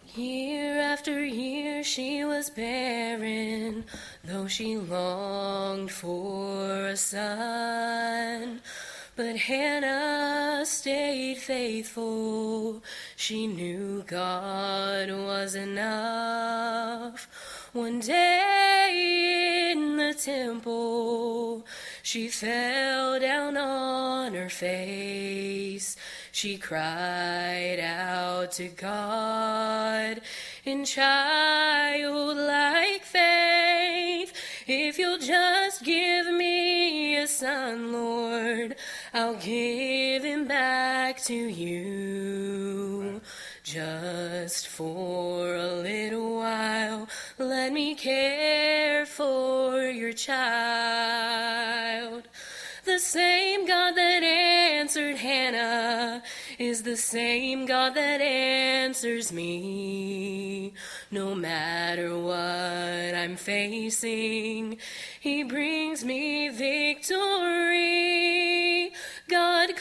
Year after year she was barren, though she longed for a son. But Hannah stayed faithful. She knew God was enough. One day in the temple, she fell down on her face. She cried out to God in childlike faith. If you'll just give me a son, Lord, I'll give him back to you. Just for a little while, let me care for your child. The same God that answered Hannah is the same God that answers me. No matter what I'm facing, He brings me victory. God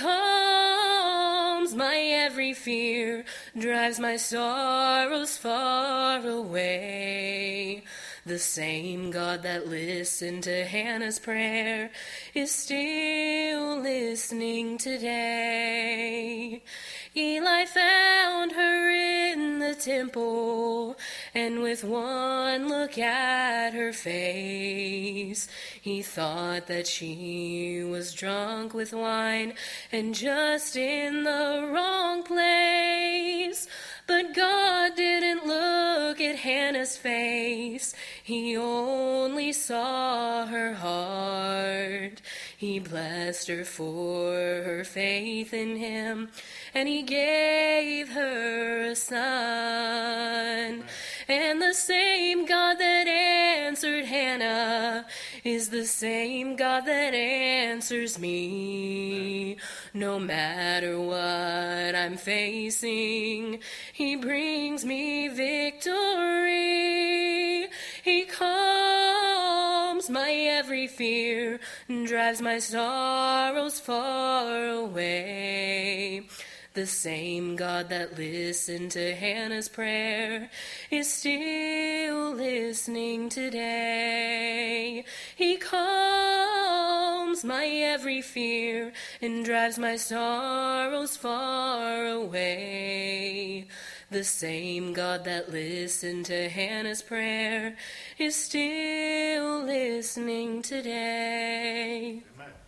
calms my every fear, drives my sorrows far away. The same God that listened to Hannah's prayer is still listening today. Eli found her in the temple, and with one look at her face, he thought that she was drunk with wine and just in the wrong place. But God didn't look at Hannah's face. He only saw her heart. He blessed her for her faith in Him, and He gave her a son. And the same God that answered Hannah is the same God that answers me. No matter what I'm facing, He brings me victory. He calms my every fear and drives my sorrows far away. The same God that listened to Hannah's prayer is still listening today. He calms my every fear and drives my sorrows far away. The same God that listened to Hannah's prayer is still listening today. Amen.